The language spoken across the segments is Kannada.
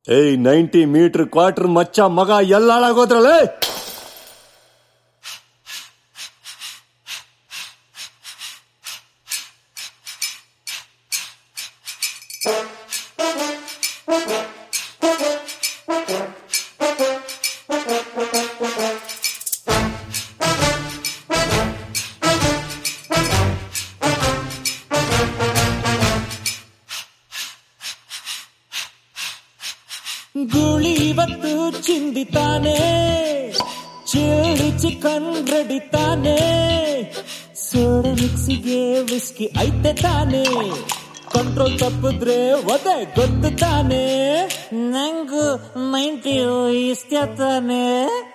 ಏಯ್ 90 ಮೀಟರ್ ಕ್ವಾರ್ಟರ್ ಮಚ್ಚ ಮಗ ಎಲ್ಲ ಹಾಳಾಗೋದ್ರಲ್ಲೇ. ಗೂಳಿ ಇವತ್ತು ಚಿಂದಿತಾನೆ, ಚಿಲ್ಲಿ ಚಿಕನ್ ರೆಡಿ ತಾನೆ, ಸೋಡ ಮಿಕ್ಸಿಗೆ ವಿಸ್ಕಿ ಐತೆ ತಾನೆ, ಕಂಟ್ರೋಲ್ ತಪ್ಪಿದ್ರೆ ಒದೆ ಗೊತ್ತು ತಾನೆ, ನಂಗು 90 ಇಷ್ಟ ತಾನೆ.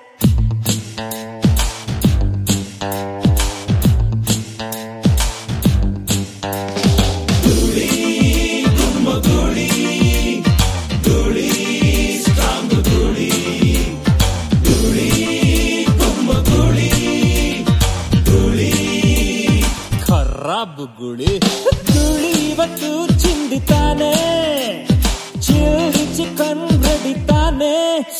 ಗುಳಿ ಗುಳಿ ಇವತ್ತು ಚಿಂದಿತಾನೆ, ಚಿಲ್ಲಿ ಚಿಕನ್ ರೆಡಿ ತಾನೆ.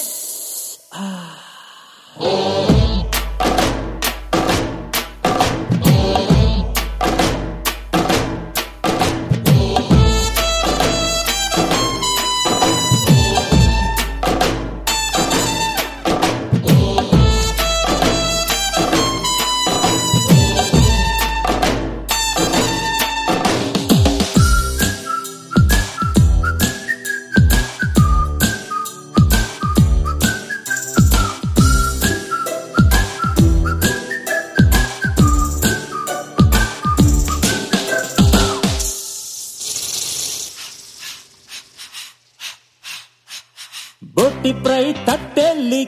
ಬೋಟಿ ಫ್ರೈ ತಟ್ಟೆಯಲ್ಲಿ,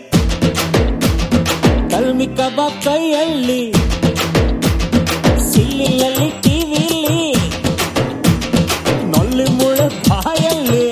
ಕಲ್ಮಿ ಕಬಾಬ್ ಕೈಯಲ್ಲಿ, ಸಿಲ್ಲಿಯಲ್ಲಿ ಟಿವಿಲಿ, ನೊಲ್ಲಿ ಮುಳೆ ಬಾಯಲ್ಲಿ.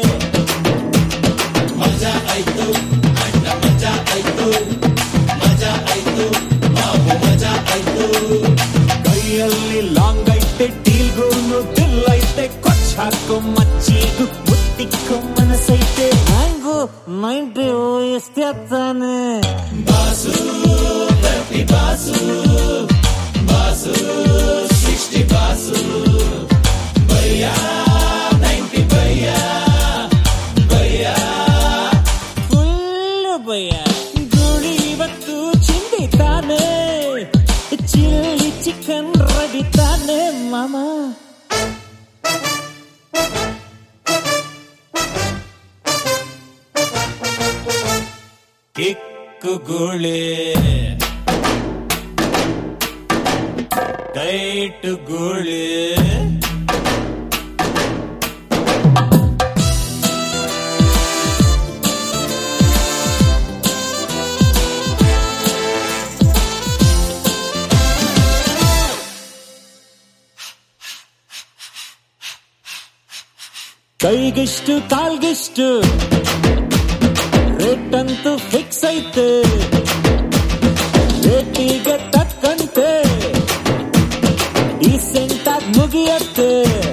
ಮಜಾ ಆಯ್ತು ಅಣ್ಣ, ಮಜಾ ಆಯ್ತು, ಮಜಾ ಆಯ್ತು ಬಾಬು, ಮಜಾ ಆಯ್ತು. ಕೈಯಲ್ಲಿ ಲಾಂಗ್ ಐತೆ, ಟೀಲ್ಗೂನು ದಿಲ್ ಐತೆ, ಕೊಚ್ಚ ಹಾಕೋ ಮಚ್ಚಿಗೂ ಮುತ್ತಿಕ್ಕೋ ಮನಸೈತೆ. 90 ಇಷ್ಟ ತಾನೆ. ಬಾಸು 30 ಬಾಸು, ಬಾಸು 60 ಬಾಸು, ಭಯ್ಯ 90 ಭಯ್ಯ, ಭಯ್ಯ ಫುಲ್ ಭಯ್ಯ. ಗುಳಿ ಇವತ್ತು ಚಿಂದಿತಾನೆ, ಚಿಲ್ಲಿ ಚಿಕನ್ ರೆಡಿ ತಾನೆ ಮಾಮ. ಕಿಕ್ಕು ಗುಳಿ ಟೈಟ್ ಗುಳಿ, ಕೈಗಿಷ್ಟು ಕಾಲ್ಗಿಷ್ಟು ರೇಟ್ ಅಂತೂ ಫಿಕ್ಸ್ ಐತೆ, ರೇಟಿಗೆ ತಕ್ಕಂತೆ ಡೀಸೆಂಟ್ ಆಗಿ ಮುಗಿಯತ್ತೆ.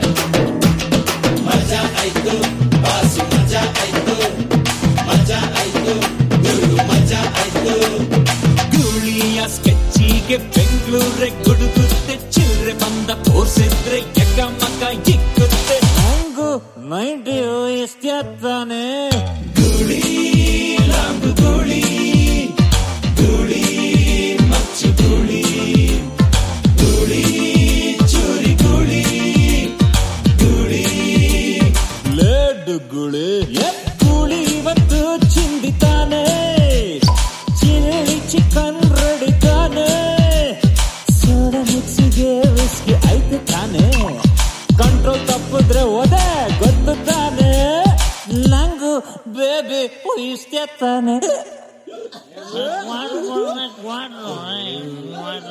ಮಜಾ ಆಯ್ತು ಬಾಸು, ಮಜಾ ಆಯ್ತು, ಮಜಾ ಆಯ್ತು ಗುರು, ಮಜಾ ಆಯ್ತು. ಗೂಳಿಯ ಸ್ಕೆಚ್ಚಿಗೆ ಬೆಂಗಳೂರೇ ಗುಡುಗುತ್ತೆ, ಚಿಲ್ರೆ ಬಂದ ತೋರ್ಸಿದ್ರೆ ಎಕ್ಕ ಮಕ್ಕ ಇಕ್ಕುತ್ತೆ. ಹಂಗು 90 ಇಷ್ಟ ತಾನೆ. ಗುಳಿ ಲಾಂಗು ಗುಳಿ, ಗುಳಿ ಮಚ್ಚು ಗುಳಿ, ಗುಳಿ ಚೂರಿ ಗುಳಿ, ಗುಳಿ ಲೇಡು ಗುಳಿ. ಗುಳಿ ಇವತ್ತು ಚಿಂದಿತಾನೆ, ಚಿಲ್ಲಿ ಚಿಕನ್ ರೆಡಿ ತಾನೆ, ಸೋಡ ಮಿಕ್ಸಿಗೆ ವಿಸ್ಕಿ ಐತೆ ತಾನೆ, ಕಂಟ್ರೋಲ್ ತಪ್ಪಿದ್ರೆ ಒದೆ ಗೊತ್ತು ತಾನೆ, ನಂಗು ಬೇಬಿ ಇಷ್ಟ ತಾನೆ.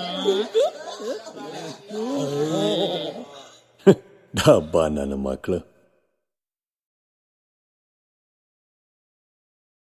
ಡಬ್ಬ ನನ್ನ ಮಕ್ಕಳು.